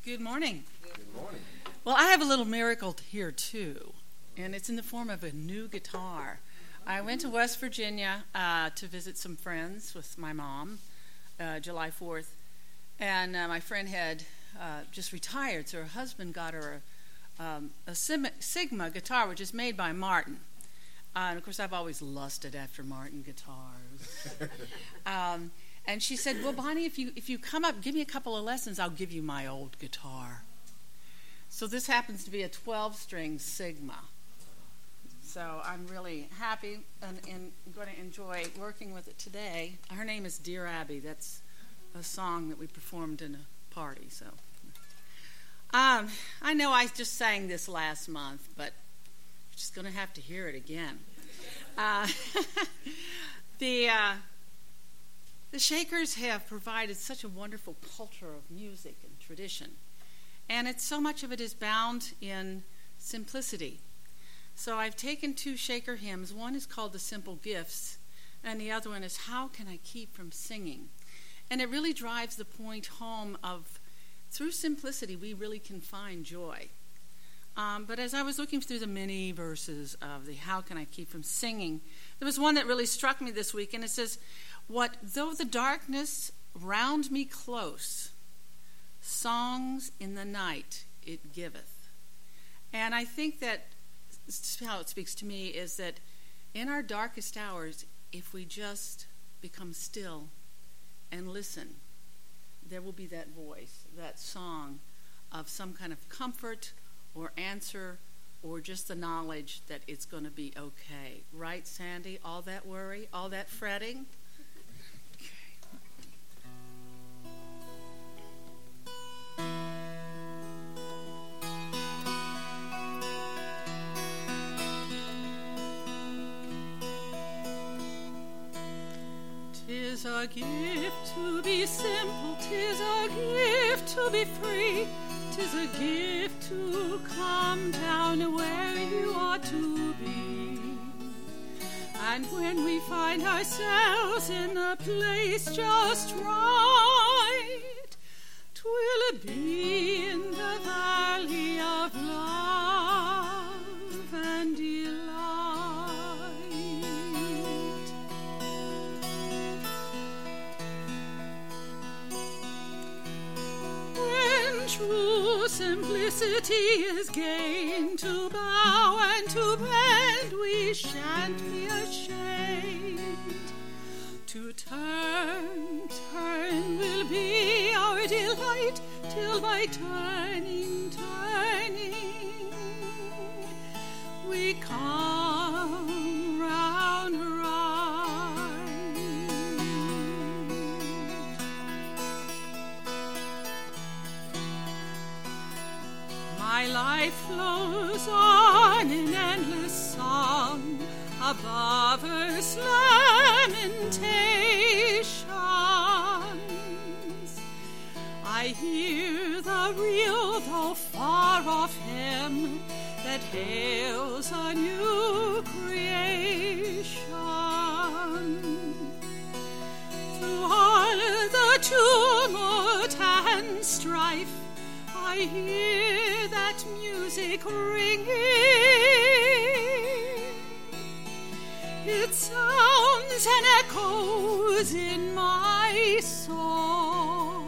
Good morning. Good morning. Well, I have a little miracle here, too, and it's in the form of a new guitar. I went to West Virginia to visit some friends with my mom, July 4th, and my friend had just retired, so her husband got her a Sigma guitar, which is made by Martin. And, of course, I've always lusted after Martin guitars. And she said, well, Bonnie, if you come up, give me a couple of lessons, I'll give you my old guitar. So this happens to be a 12-string Sigma. So I'm really happy and going to enjoy working with it today. Her name is Dear Abby. That's a song that we performed in a party. So I know I just sang this last month, but you're just going to have to hear it again. The Shakers have provided such a wonderful culture of music and tradition, and so much of it is bound in simplicity. So I've taken two Shaker hymns. One is called The Simple Gifts, and the other one is How Can I Keep From Singing? And it really drives the point home of through simplicity we really can find joy. But as I was looking through the many verses of the How Can I Keep From Singing, there was one that really struck me this week, and it says, what though the darkness round me close, songs in the night it giveth. And I think that how it speaks to me is that in our darkest hours, if we just become still and listen, there will be that voice, that song of some kind of comfort or answer or just the knowledge that it's going to be okay. Right, Sandy? All that worry, all that fretting? 'Tis a gift to be simple, 'tis a gift to be free, 'tis a gift to come down where you ought to be. And when we find ourselves in a place just right, 'twill be in the valley of love and delight. When true simplicity is gained, to bow and to bend we shan't be ashamed. To turn will be our delight, till by turning, we come round right. My life flows on in endless song above earth's lamentations. I hear the real though far off hymn that hails a new creation. Through all the tumult and strife, I hear that music ringing. It sounds and echoes in my soul.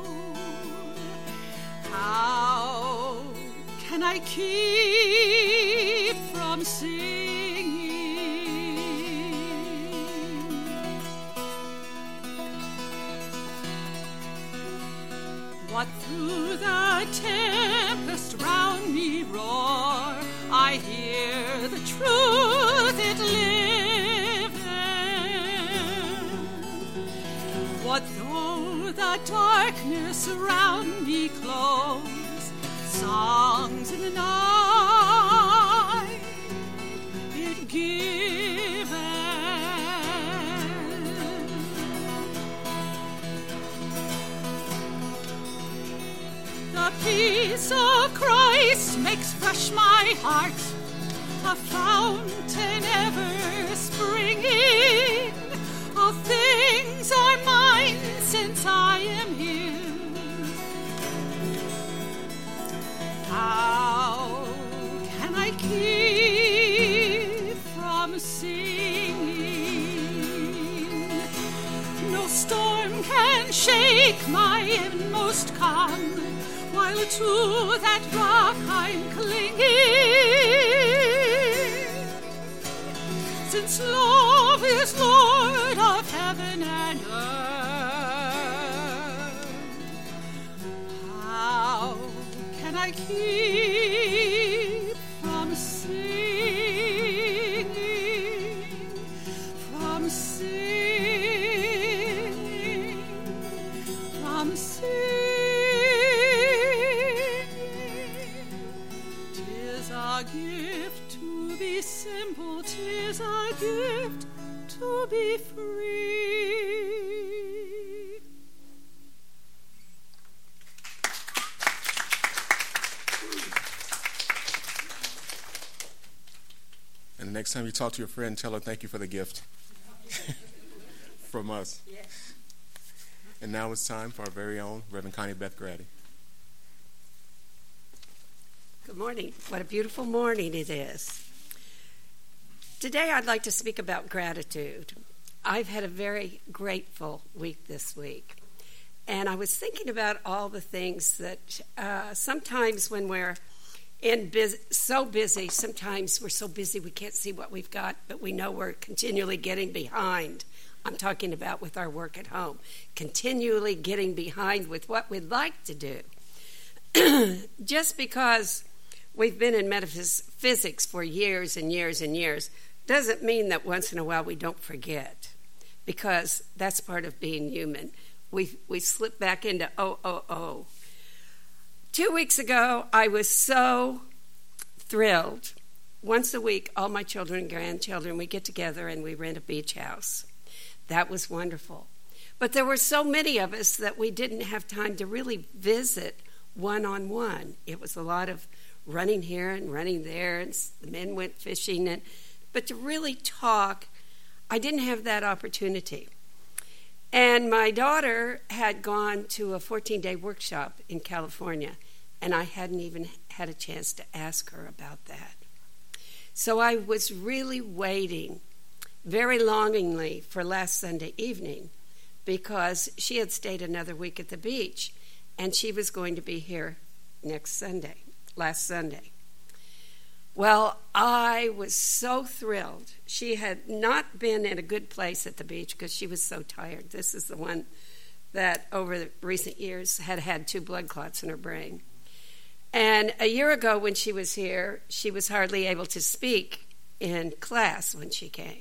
How can I keep from singing? What through the tempest round me roar, I hear the truth it liveth. What though the darkness around me close, songs in the night it giveth. The peace of Christ makes fresh my heart, a fountain ever springing. All things are mine since I am here. keep from singing. No storm can shake my inmost calm, while to that rock I'm clinging. Since love is Lord of heaven and earth, how can I keep from singing, from singing, from singing? 'Tis a gift to be simple, 'tis a gift to be free. And the next time you talk to your friend, tell her thank you for the gift from us. Yes. And now it's time for our very own Reverend Connie Beth Grady. Good morning. What a beautiful morning it is. Today I'd like to speak about gratitude. I've had a very grateful week this week. And I was thinking about all the things that sometimes when we're so busy, sometimes we're so busy we can't see what we've got, but we know we're continually getting behind. I'm talking about with our work at home, continually getting behind with what we'd like to do. Just because we've been in metaphysics for years and years and years doesn't mean that once in a while we don't forget, because that's part of being human. We slip back into 2 weeks ago, I was so thrilled. Once a week, all my children and grandchildren, we get together and we rent a beach house. That was wonderful. But there were so many of us that we didn't have time to really visit one-on-one. It was a lot of running here and running there, and the men went fishing. But to really talk, I didn't have that opportunity. And my daughter had gone to a 14-day workshop in California, and I hadn't even had a chance to ask her about that. So I was really waiting very longingly for last Sunday evening, because she had stayed another week at the beach, and she was going to be here last Sunday. Well, I was so thrilled. She had not been in a good place at the beach because she was so tired. This is the one that over the recent years had 2 blood clots in her brain. And a year ago when she was here, she was hardly able to speak in class when she came.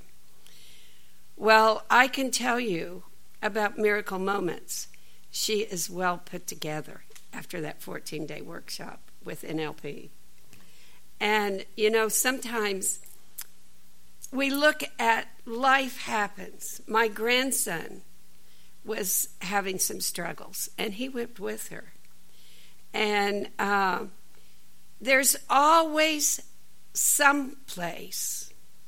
Well, I can tell you about Miracle Moments. She is well put together after that 14-day workshop with NLP. And, sometimes we look at life happens. My grandson was having some struggles, and he went with her. And there's always some place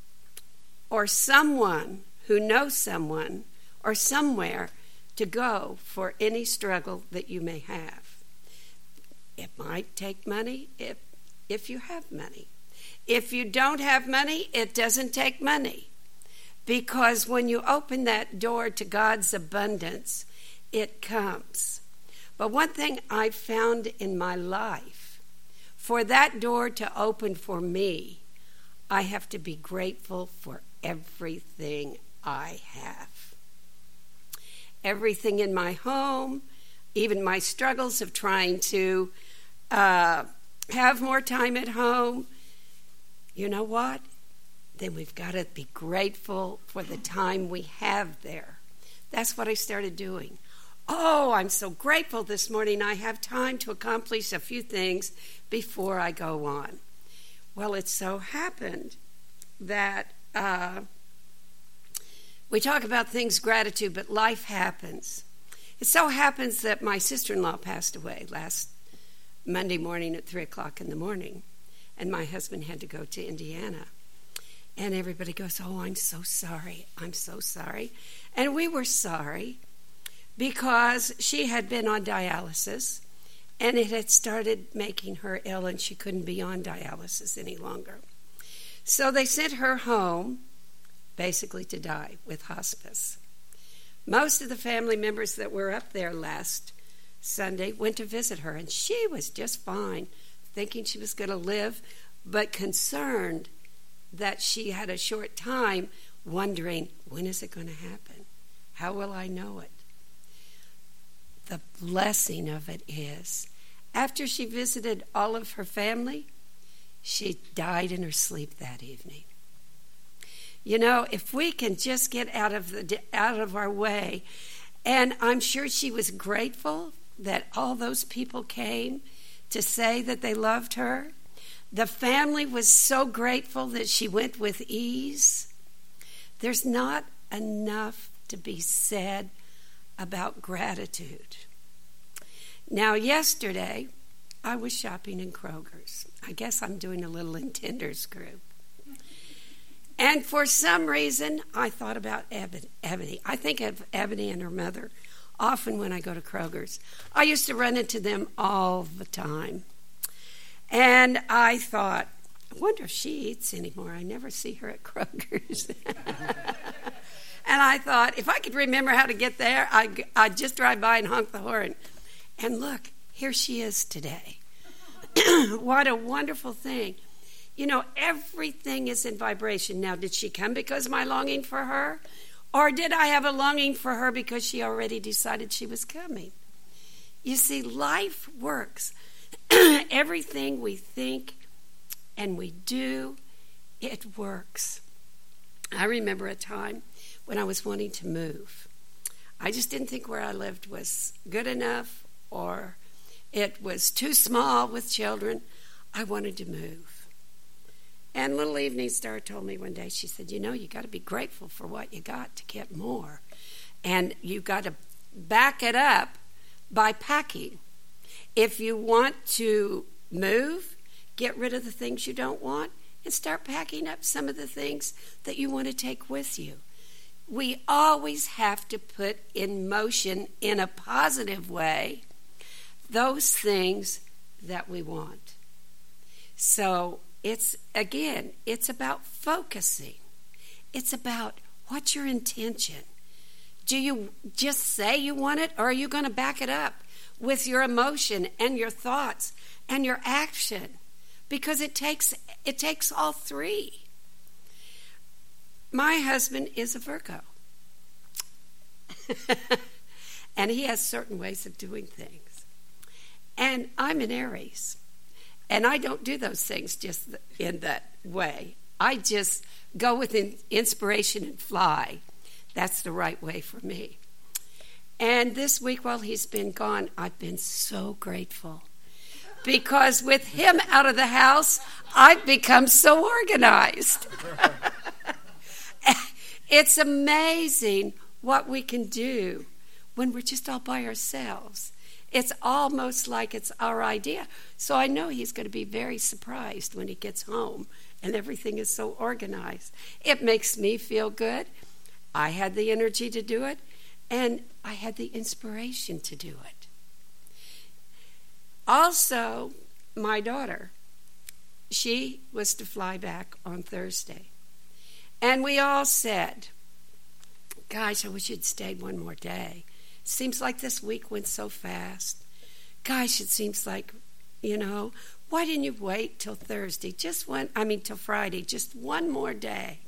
or someone who knows someone or somewhere to go for any struggle that you may have. It might take money if you have money. If you don't have money, it doesn't take money. Because when you open that door to God's abundance, it comes. But one thing I found in my life, for that door to open for me, I have to be grateful for everything I have. Everything in my home, even my struggles of trying to have more time at home. You know what? Then we've got to be grateful for the time we have there. That's what I started doing. Oh, I'm so grateful this morning I have time to accomplish a few things before I go on. Well, it so happened that we talk about things, gratitude, but life happens. It so happens that my sister-in-law passed away last Monday morning at 3 o'clock in the morning, and my husband had to go to Indiana. And everybody goes, oh, I'm so sorry. I'm so sorry. And we were sorry because she had been on dialysis, and it had started making her ill, and she couldn't be on dialysis any longer. So they sent her home, basically to die, with hospice. Most of the family members that were up there last Sunday went to visit her, and she was just fine, thinking she was going to live, but concerned that she had a short time, wondering, when is it going to happen? How will I know it? The blessing of it is, after she visited all of her family, she died in her sleep that evening. You know, if we can just get out of our way, and I'm sure she was grateful that all those people came to say that they loved her. The family was so grateful that she went with ease. There's not enough to be said about gratitude. Now, yesterday, I was shopping in Kroger's. I guess I'm doing a little Intenders group. And for some reason, I thought about Ebony. I think of Ebony and her mother often when I go to Kroger's. I used to run into them all the time. And I thought, I wonder if she eats anymore. I never see her at Kroger's. And I thought, if I could remember how to get there, I'd just drive by and honk the horn. And look, here she is today. What a wonderful thing. You know, everything is in vibration. Now, did she come because of my longing for her? Or did I have a longing for her because she already decided she was coming? You see, life works. Everything we think and we do, it works. I remember a time when I was wanting to move. I just didn't think where I lived was good enough, or it was too small with children. I wanted to move. And little Evening Star told me one day, she said, you know, you got to be grateful for what you got to get more. And you got to back it up by packing. If you want to move, get rid of the things you don't want and start packing up some of the things that you want to take with you. We always have to put in motion, in a positive way, those things that we want. So it's about focusing. It's about what's your intention. Do you just say you want it, or are you going to back it up with your emotion and your thoughts and your action? Because it takes all three. My husband is a Virgo. And he has certain ways of doing things. And I'm an Aries. And I don't do those things just in that way. I just go with inspiration and fly. That's the right way for me. And this week while he's been gone, I've been so grateful. Because with him out of the house, I've become so organized. It's amazing what we can do when we're just all by ourselves. It's almost like it's our idea. So I know he's going to be very surprised when he gets home and everything is so organized. It makes me feel good. I had the energy to do it, and I had the inspiration to do it. Also, my daughter, she was to fly back on Thursday. And we all said, gosh, I wish you'd stayed one more day. Seems like this week went so fast. Gosh, it seems like, why didn't you wait till Thursday? Till Friday, just one more day.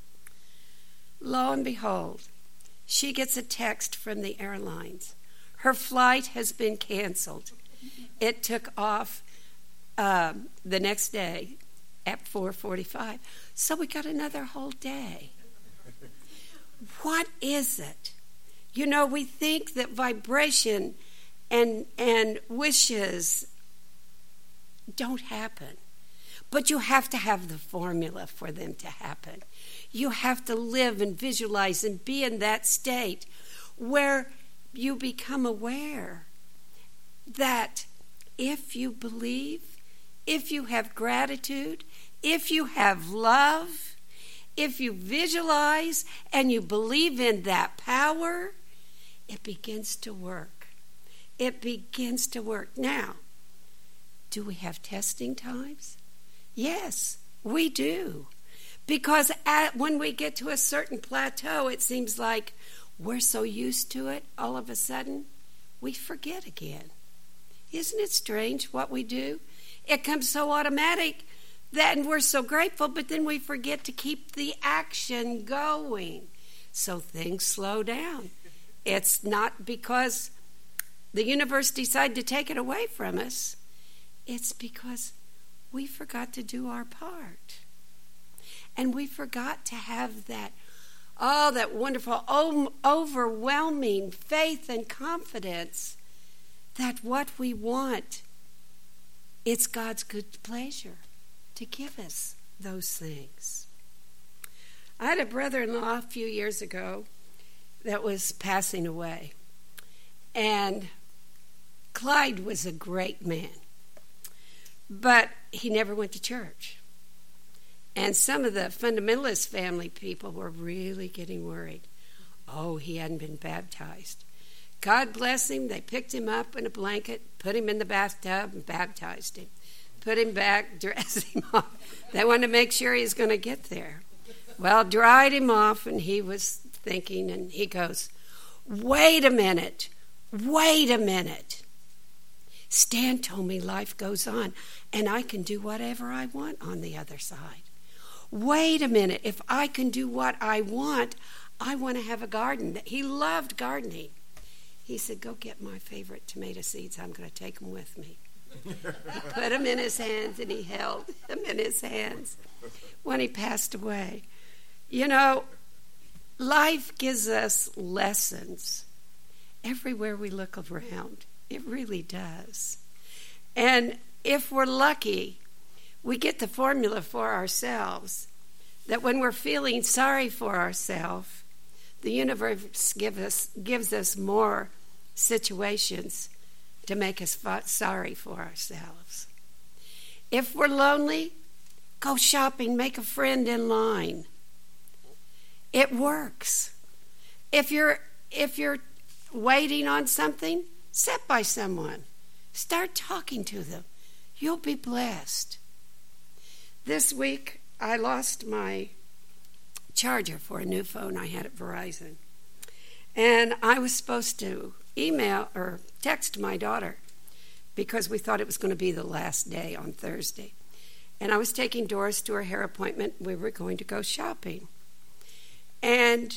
Lo and behold, she gets a text from the airlines. Her flight has been canceled. It took off the next day at 4:45. So we got another whole day. What is it? We think that vibration and wishes don't happen. But you have to have the formula for them to happen. You have to live and visualize and be in that state where you become aware that if you believe, if you have gratitude, if you have love, if you visualize and you believe in that power, it begins to work. It begins to work. Now, Do we have testing times? Yes, we do. Because when we get to a certain plateau, it seems like we're so used to it, all of a sudden, we forget again. Isn't it strange what we do? It comes so automatic that and we're so grateful, but then we forget to keep the action going. So things slow down. It's not because the universe decided to take it away from us. It's because we forgot to do our part. And we forgot to have that wonderful, overwhelming faith and confidence that what we want, it's God's good pleasure to give us those things. I had a brother-in-law a few years ago that was passing away. And Clyde was a great man. But he never went to church. And some of the fundamentalist family people were really getting worried. Oh, he hadn't been baptized. God bless him. They picked him up in a blanket, put him in the bathtub, and baptized him. Put him back, dressed him off. They wanted to make sure he was going to get there. Well, dried him off, and he was thinking, and he goes, wait a minute. Stan told me life goes on, and I can do whatever I want on the other side. Wait a minute. If I can do what I want to have a garden. He loved gardening. He said, go get my favorite tomato seeds. I'm going to take them with me. He put them in his hands, and he held them in his hands when he passed away. You know, life gives us lessons everywhere we look around. It really does. And if we're lucky, we get the formula for ourselves that when we're feeling sorry for ourselves, the universe gives us more situations to make us sorry for ourselves. If we're lonely, go shopping, make a friend in line. It works. If you're waiting on something, sit by someone. Start talking to them. You'll be blessed. This week, I lost my charger for a new phone I had at Verizon. And I was supposed to email or text my daughter because we thought it was going to be the last day on Thursday. And I was taking Doris to her hair appointment. We were going to go shopping. And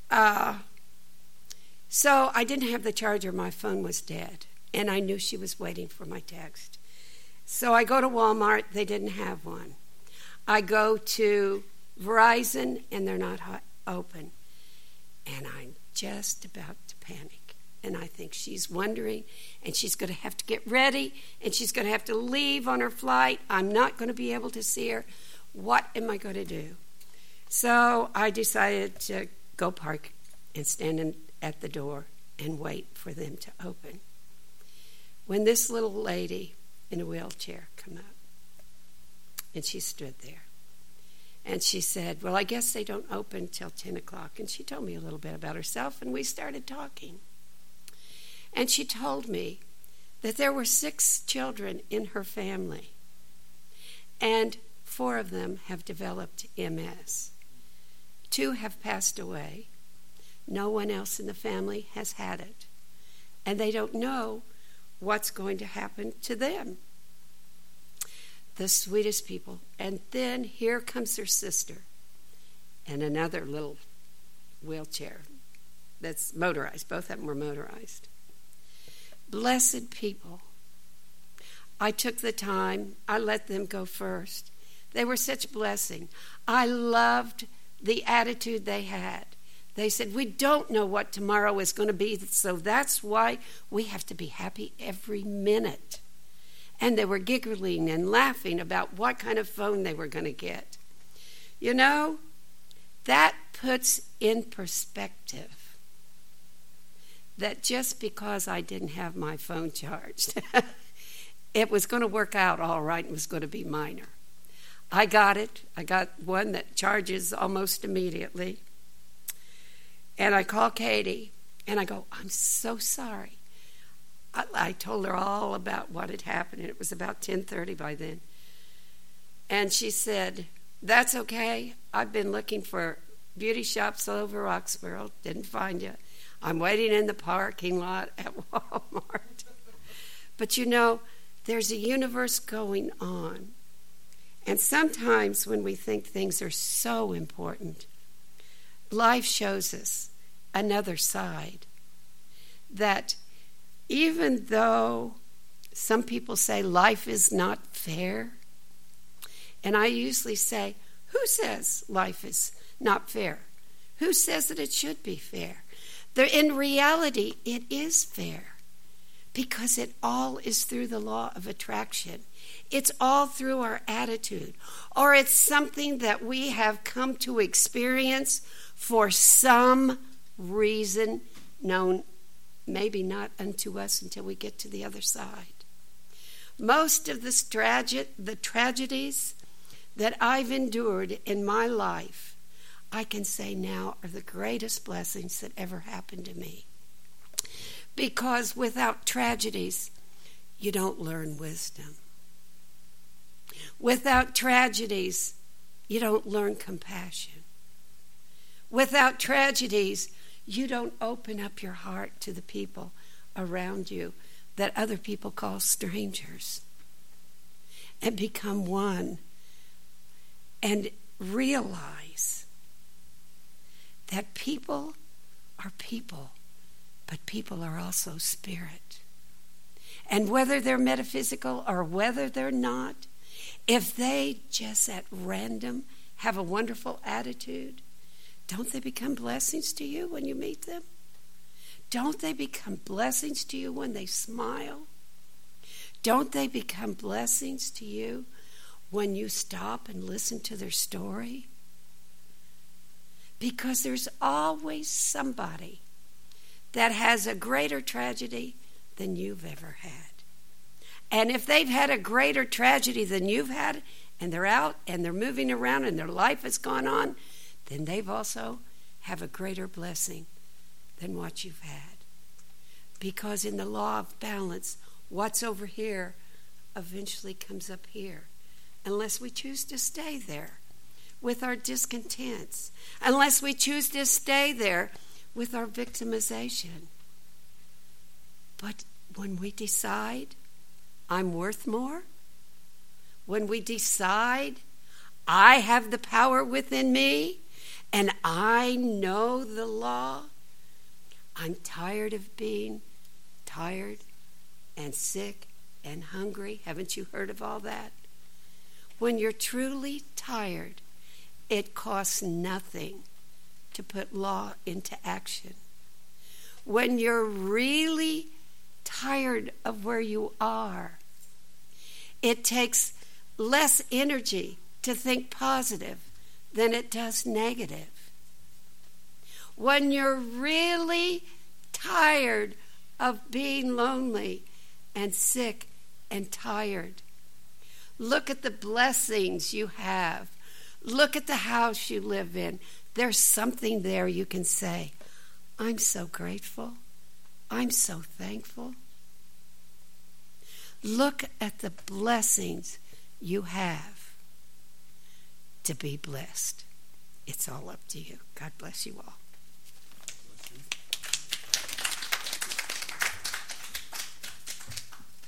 so I didn't have the charger. My phone was dead. And I knew she was waiting for my text. So I go to Walmart. They didn't have one. I go to Verizon, and they're not open. And I'm just about to panic. And I think she's wondering, and she's going to have to get ready, and she's going to have to leave on her flight. I'm not going to be able to see her. What am I going to do? So I decided to go park and stand at the door and wait for them to open. When this little lady in a wheelchair came up, and she stood there, and she said, well, I guess they don't open till 10 o'clock. And she told me a little bit about herself, and we started talking. And she told me that there were 6 children in her family, and 4 of them have developed MS. 2 have passed away. No one else in the family has had it. And they don't know what's going to happen to them. The sweetest people. And then here comes her sister and another little wheelchair that's motorized. Both of them were motorized. Blessed people. I took the time. I let them go first. They were such a blessing. I loved the attitude they had. They said, we don't know what tomorrow is going to be, so that's why we have to be happy every minute. And they were giggling and laughing about what kind of phone they were going to get. You know, that puts in perspective that just because I didn't have my phone charged, it was going to work out all right and was going to be minor. I got it. I got one that charges almost immediately. And I call Katie, and I go, I'm so sorry. I told her all about what had happened, and it was about 10:30 by then. And she said, "That's okay. I've been looking for beauty shops all over Roxborough. Didn't find you. I'm waiting in the parking lot at Walmart." But you know, there's a universe going on. And sometimes when we think things are so important, life shows us another side. That even though some people say life is not fair, and I usually say, who says life is not fair? Who says that it should be fair? In reality, it is fair because it all is through the law of attraction. It's all through our attitude, or it's something that we have come to experience for some reason known maybe not unto us until we get to the other side. Most of the tragedies that I've endured in my life, I can say now are the greatest blessings that ever happened to me. Because without tragedies, you don't learn wisdom. Without tragedies, you don't learn compassion. Without tragedies, you don't open up your heart to the people around you that other people call strangers and become one and realize that people are people, but people are also spirit. And whether they're metaphysical or whether they're not, if they just at random have a wonderful attitude, don't they become blessings to you when you meet them? Don't they become blessings to you when they smile? Don't they become blessings to you when you stop and listen to their story? Because there's always somebody that has a greater tragedy than you've ever had. And if they've had a greater tragedy than you've had, and they're out and they're moving around and their life has gone on, then they've also have a greater blessing than what you've had. Because in the law of balance, what's over here eventually comes up here, unless we choose to stay there with our discontents, unless we choose to stay there with our victimization. But when we decide I'm worth more, when we decide I have the power within me and I know the law, I'm tired of being tired and sick and hungry. Haven't you heard of all that? When you're truly tired, it costs nothing to put law into action. When you're really tired of where you are, it takes less energy to think positive than it does negative. When you're really tired of being lonely and sick and tired, look at the blessings you have. Look at the house you live in. There's something there you can say, I'm so grateful. I'm so thankful. Look at the blessings you have to be blessed. It's all up to you. God bless you all.